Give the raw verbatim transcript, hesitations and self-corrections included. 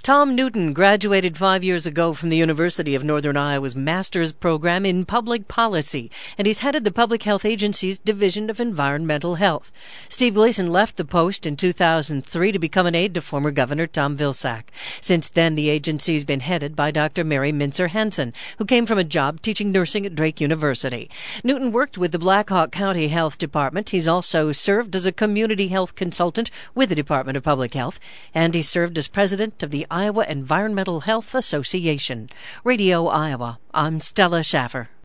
Tom Newton graduated five years ago from the University of Northern Iowa's master's program in public policy, and he's headed the Public Health Agency's Division of Environmental Health. Steve Gleason left the post in two thousand three to become an aide to former Governor Tom Vilsack. Since then, the agency's been headed by Doctor Mary Mincer Hansen, who came from a job teaching nursing at Drake University. Newton worked with the Black Hawk County Health Department. He's also served as a community health consultant with the Department of Public Health, and he served as president of the Iowa Environmental Health Association. Radio Iowa, I'm Stella Schaffer.